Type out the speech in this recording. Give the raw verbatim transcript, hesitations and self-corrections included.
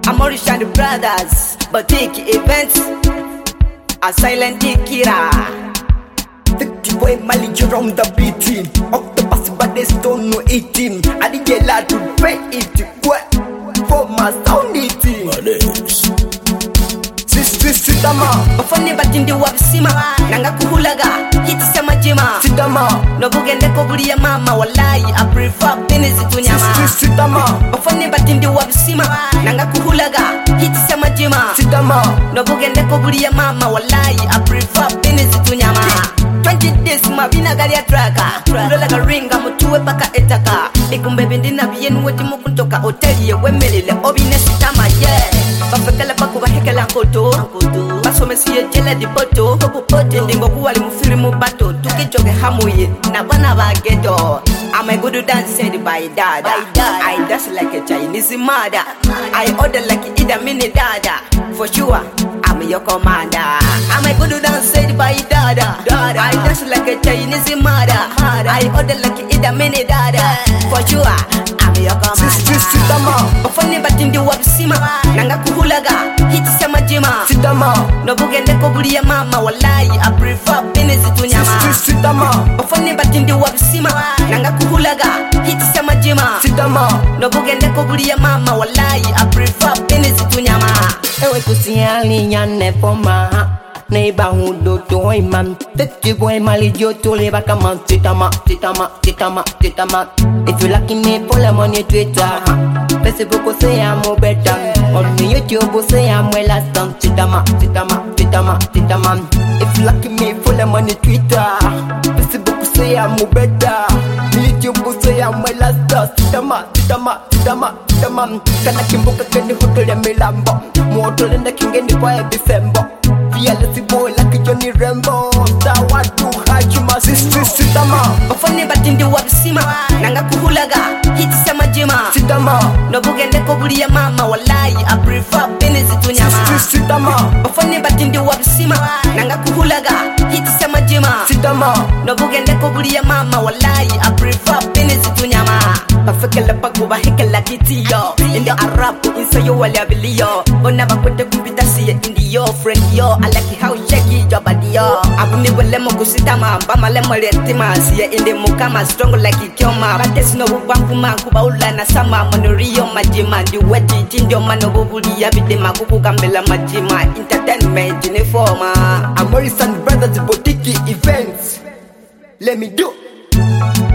Amorish and the brothers, boutique events, a silent killer. fifty boy Mali around the beating. Octopus but they don't know eating. I did get lot to pay it. What? For my sound eating. Sister Sitama. Bafone batindi wabisima. Nanga kuhulaga. Hiti sema jima. Sitama. No bugende ko buli ya mama. Wallahi I prefer penezi tunyama. Sister Sitama. Bafone batindi wabisima. Nanga kuhulaga. Hiti sema jima. Sitama. No bugende ko buli ya mama. Wallahi I prefer penezi tunyama. twenty days mabina gali ya traka. Kulola ka ringa mutuwe paka etaka. Ikumbe bindina biyenu wati mukuntoka hoteli ye wemelele obine sitama yeah. Bafekele paku bahekela nkoto basome siye jele di poto popote ndingo kuwali mufiri mubato tukijoge hamuye na bana bageto. I'm a good dancer by dada. I dance like a Chinese mother. I order like Ida Mini dada. For sure, I'm your commander. I'm a good dancer by dada. I dance like a Chinese mother. I order like Ida Mini dada. For sure, I'm your commander. Sister Sitama. Bafone batindi wabisima. Nanga kuhulaga. Hiti sema jima. Sitama. No bugende ko buli ya mama. Wallahi I prefer penezi tunyama. Sister Sitama. Bafone batindi wabisima. Nanga kuhulaga. Hiti sema jima. Sitama. No bugende ko buli ya mama. Wallahi I prefer penezi tunyama. Ewe kusiali nyane poma Neiba hudo toy man fifty boy Mali joto leba kama Sitama, Sitama, Sitama, Sitama. If you lucky me follow me on Twitter, Facebook say I'm better. On YouTube say I'm well as done. Sitama, Sitama, Sitama, Sitama. If you lucky me follow me on Twitter, Facebook say I'm better. YouTube say I'm well as done. Sitama, Sitama, Sitama, Sitama. Kana kimbuka kani hotel ya milambo. Moto lenda kingeni kwa ya December. Fearless boy like Johnny Rambo. Sawa tu hachima. Sister Sitama. Bafone batindi wabisima. Nanga kuhulaga. Hiti sema jima. Sitama. No bugende ko buli ya mama. Wallahi I prefer penezi tunyama. Sister Sitama. Bafone batindi wabisima. Nanga kuhulaga. Hiti sema jima. Sitama. No bugende ko buli ya mama. Wallahi I prefer penezi tunyama. Bafekele paku bahekela kitiyo. Indi arabu insa yo wale abiliyo. Ona bakwete kumpita siye indi yo friend yo. I like how shaky your body yo. Abuni wale mo kusitama. Bama le mo retima. Siye indi mukama strong like ikioma. Bates no bubanguma kuba ula na sama. Monoriyo majima. Di weti jindio mano bubuli ya bidema. Kuku kambela majima. Entertainment uniforma. Amorish and brothers boutique events. Let me do.